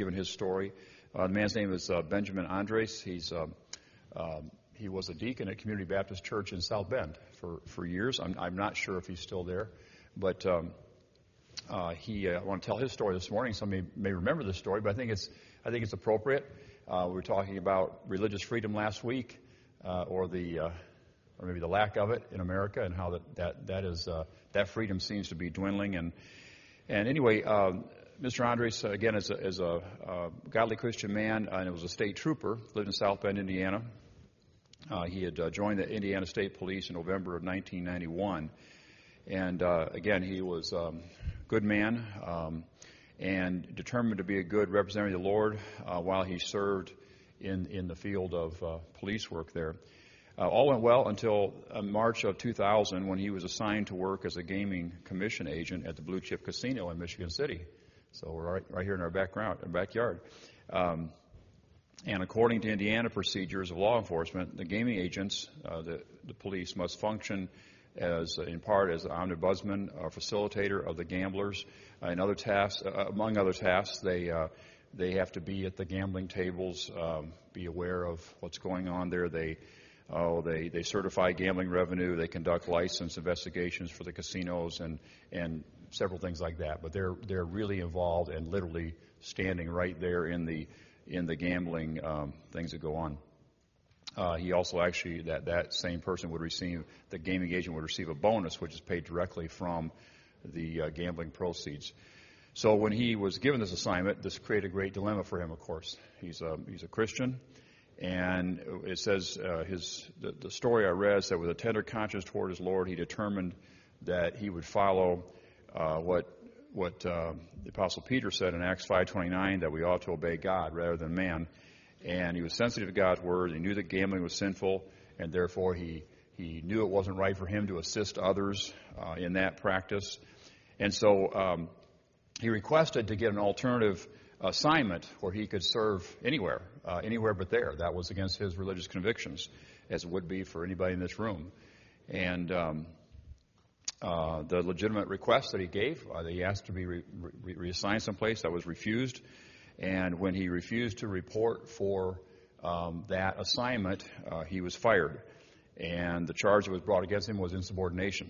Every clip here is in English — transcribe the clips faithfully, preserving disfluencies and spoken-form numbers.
given his story. Uh, the man's name is uh, Benjamin Andres. He's uh, um, he was a deacon at Community Baptist Church in South Bend for, for years. I'm, I'm not sure if he's still there, but um, uh, he. Uh, I want to tell his story this morning. Some may, may remember this story, but I think it's I think it's appropriate. Uh, we were talking about religious freedom last week, uh, or the uh, or maybe the lack of it in America, and how that that that is uh, that freedom seems to be dwindling. And and anyway, um, Mister Andres, uh, again, is a, is a uh, godly Christian man, uh, and was a state trooper. Lived in South Bend, Indiana. Uh, he had uh, joined the Indiana State Police in November of nineteen ninety-one, and uh, again, he was a um, good man. Um, and determined to be a good representative of the Lord uh, while he served in, in the field of uh, police work there. Uh, all went well until uh, March of two thousand, when he was assigned to work as a gaming commission agent at the Blue Chip Casino in Michigan City. So we're right, right here in our background, our backyard. Um, and according to Indiana procedures of law enforcement, the gaming agents, uh, the, the police, must function as in part as an ombudsman, or facilitator of the gamblers. Uh, and other tasks, uh, among other tasks, they uh, they have to be at the gambling tables, um, be aware of what's going on there. They oh they they certify gambling revenue. They conduct license investigations for the casinos and and several things like that. But they're they're really involved and literally standing right there in the in the gambling um, things that go on. Uh, he also actually, that, that same person would receive, the gaming agent would receive a bonus, which is paid directly from the uh, gambling proceeds. So when he was given this assignment, this created a great dilemma for him, of course. He's a, he's a Christian, and it says, uh, his the, the story I read said, with a tender conscience toward his Lord, he determined that he would follow uh, what what uh, the Apostle Peter said in Acts five twenty-nine, that we ought to obey God rather than man. And he was sensitive to God's word. He knew that gambling was sinful, and therefore he, he knew it wasn't right for him to assist others uh, in that practice. And so um, he requested to get an alternative assignment where he could serve anywhere, uh, anywhere but there. That was against his religious convictions, as it would be for anybody in this room. And um, uh, the legitimate request that he gave, uh, that he asked to be re- re- reassigned someplace, that was refused. And when he refused to report for um, that assignment, uh, he was fired. And the charge that was brought against him was insubordination.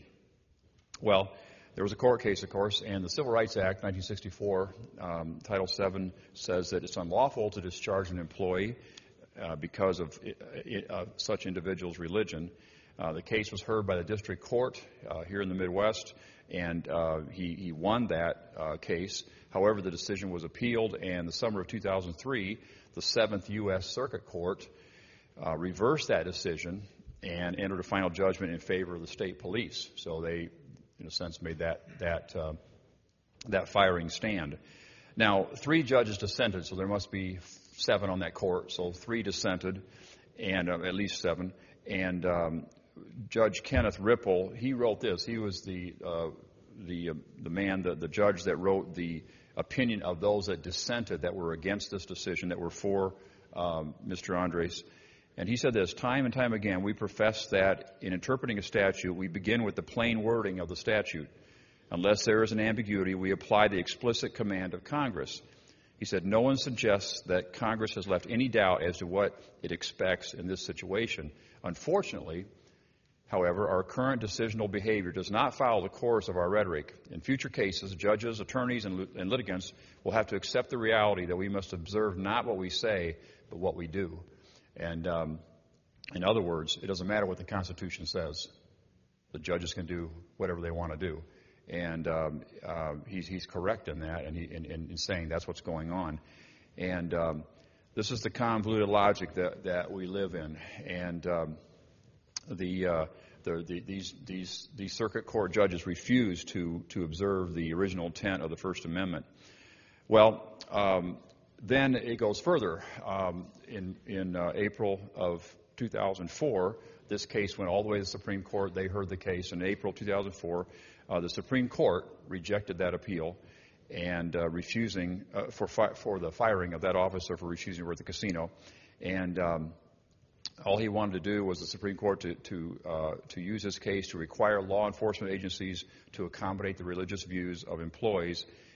Well, there was a court case, of course, and the Civil Rights Act, nineteen sixty-four, um, Title seven, says that it's unlawful to discharge an employee uh, because of it, it, uh, such individual's religion. Uh, the case was heard by the district court uh, here in the Midwest, and uh, he, he won that uh, case. However, the decision was appealed, and the summer of two thousand three, the Seventh U S Circuit Court uh, reversed that decision and entered a final judgment in favor of the state police. So they, in a sense, made that that uh, that firing stand. Now, three judges dissented, so there must be seven on that court. So three dissented, and uh, at least seven. And um, Judge Kenneth Ripple, he wrote this. He was the uh, the uh, the man, the, the judge that wrote the opinion of those that dissented, that were against this decision, that were for um, Mister Andres. And he said this: time and time again, we profess that in interpreting a statute, we begin with the plain wording of the statute. Unless there is an ambiguity, we apply the explicit command of Congress. He said, no one suggests that Congress has left any doubt as to what it expects in this situation. Unfortunately, however, our current decisional behavior does not follow the course of our rhetoric. In future cases, judges, attorneys, and, and litigants will have to accept the reality that we must observe not what we say, but what we do. And um, in other words, it doesn't matter what the Constitution says. The judges can do whatever they want to do. And um, uh, he's, he's correct in that, and he, in, in, in saying that's what's going on. And um, this is the convoluted logic that, that we live in. And um, the, uh, the, the these these these circuit court judges refuse to to observe the original intent of the First Amendment. Well, um, then it goes further. Um, in in uh, April of two thousand four, this case went all the way to the Supreme Court. They heard the case in April two thousand four. Uh, the Supreme Court rejected that appeal and uh, refusing uh, for fi- for the firing of that officer for refusing to work at the casino. And um, all he wanted to do was the Supreme Court to to, uh, to use this case to require law enforcement agencies to accommodate the religious views of employees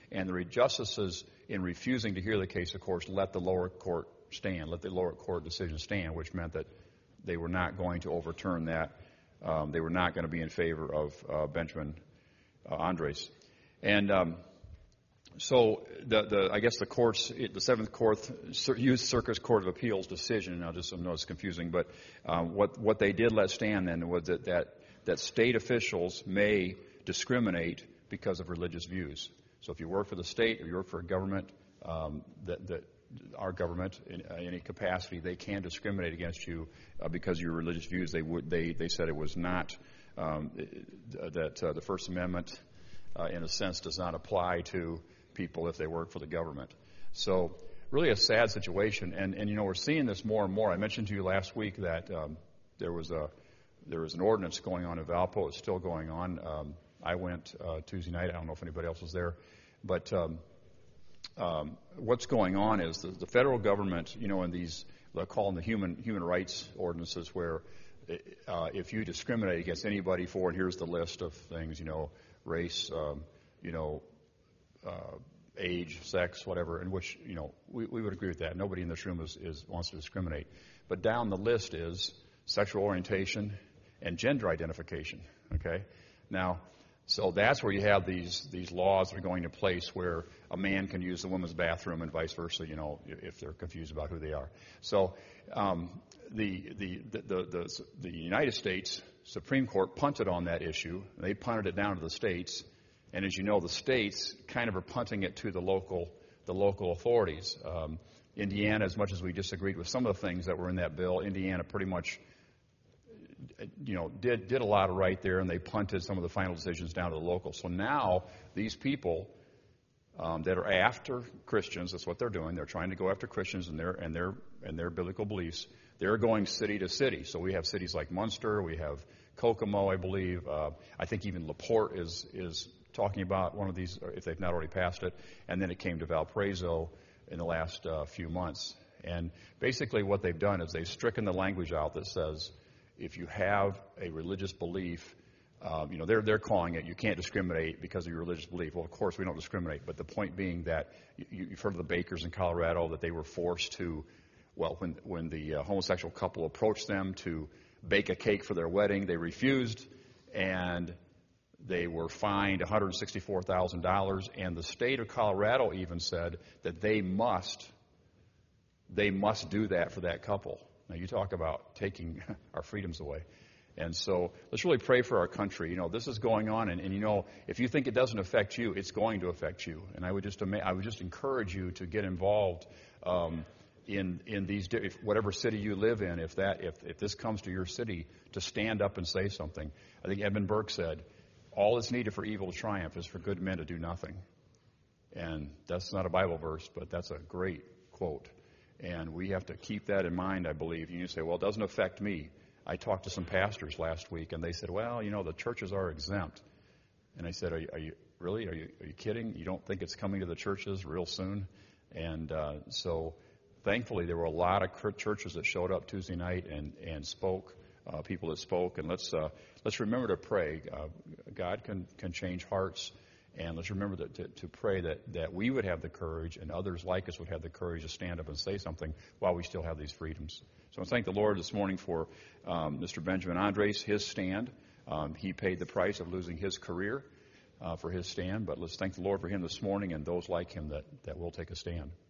And the justices, in refusing to hear the case, of course, let the lower court stand, let the lower court decision stand, which meant that they were not going to overturn that. Um, they were not going to be in favor of uh, Benjamin uh, Andres. And um, so, the, the I guess the courts, the Seventh Court, Youth Circuit Court of Appeals decision. Now, just I know it's confusing, but um, what what they did let stand then was that, that that state officials may discriminate because of religious views. So, if you work for the state or you work for a government, um, that that our government in uh, any capacity, they can discriminate against you uh, because of your religious views. They would they they said it was not um, that uh, the First Amendment, uh, in a sense, does not apply to people if they work for the government. So really a sad situation. And, and you know, we're seeing this more and more. I mentioned to you last week that um, there was a there was an ordinance going on in Valpo. It's still going on. Um, I went uh, Tuesday night. I don't know if anybody else was there. But um, um, what's going on is the, the federal government, you know, in these, they'll call them the human human rights ordinances, where uh, if you discriminate against anybody for, and here's the list of things, you know, race, um, you know, Uh, age, sex, whatever, in which, you know, we, we would agree with that. Nobody in this room is, is wants to discriminate. But down the list is sexual orientation and gender identification, okay? Now, so that's where you have these these laws that are going into place where a man can use the women's bathroom and vice versa, you know, if they're confused about who they are. So um, the, the, the, the, the, the United States Supreme Court punted on that issue. They punted it down to the states. And as you know, the states kind of are punting it to the local, the local authorities. Um, Indiana, as much as we disagreed with some of the things that were in that bill, Indiana pretty much, you know, did did a lot of right there, and they punted some of the final decisions down to the local. So now these people um, that are after Christians, that's what they're doing. They're trying to go after Christians and their and their and their biblical beliefs. They're going city to city. So we have cities like Munster, we have Kokomo, I believe. Uh, I think even LaPorte is is. talking about one of these, if they've not already passed it, and then it came to Valparaiso in the last uh, few months. And basically what they've done is they've stricken the language out that says if you have a religious belief, um, you know, they're they're calling it, you can't discriminate because of your religious belief. Well, of course we don't discriminate, but the point being that you, you've heard of the bakers in Colorado, that they were forced to, well, when, when the uh, homosexual couple approached them to bake a cake for their wedding, they refused, and they were fined one hundred sixty-four thousand dollars, and the state of Colorado even said that they must, they must do that for that couple. Now, you talk about taking our freedoms away. And so let's really pray for our country. You know, this is going on, and, and you know, if you think it doesn't affect you, it's going to affect you. And I would just, I would just encourage you to get involved um, in in these, if whatever city you live in. If that, if if this comes to your city, to stand up and say something. I think Edmund Burke said, all that's needed for evil to triumph is for good men to do nothing. And that's not a Bible verse, but that's a great quote. And we have to keep that in mind, I believe. You say, well, it doesn't affect me. I talked to some pastors last week, and they said, well, you know, the churches are exempt. And I said, are you, are you really? Are you, are you kidding? You don't think it's coming to the churches real soon? And uh, so thankfully there were a lot of churches that showed up Tuesday night and, and spoke. Uh, people that spoke, and let's uh, let's remember to pray. Uh, God can can change hearts, and let's remember that, to, to pray that, that we would have the courage, and others like us would have the courage to stand up and say something while we still have these freedoms. So I thank the Lord this morning for um, Mister Benjamin Andres, his stand. Um, he paid the price of losing his career uh, for his stand, but let's thank the Lord for him this morning and those like him that, that will take a stand.